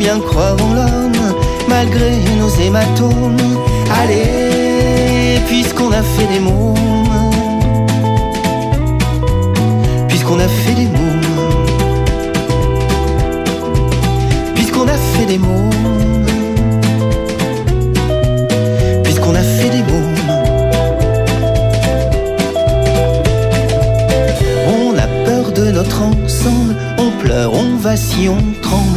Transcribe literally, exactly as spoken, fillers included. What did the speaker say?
bien croire en l'homme, malgré nos hématomes. Allez, puisqu'on a fait des mômes, puisqu'on a fait des mômes, puisqu'on a fait des mômes, puisqu'on a fait des mômes. On a peur de notre ensemble, on pleure, on vacille, on tremble.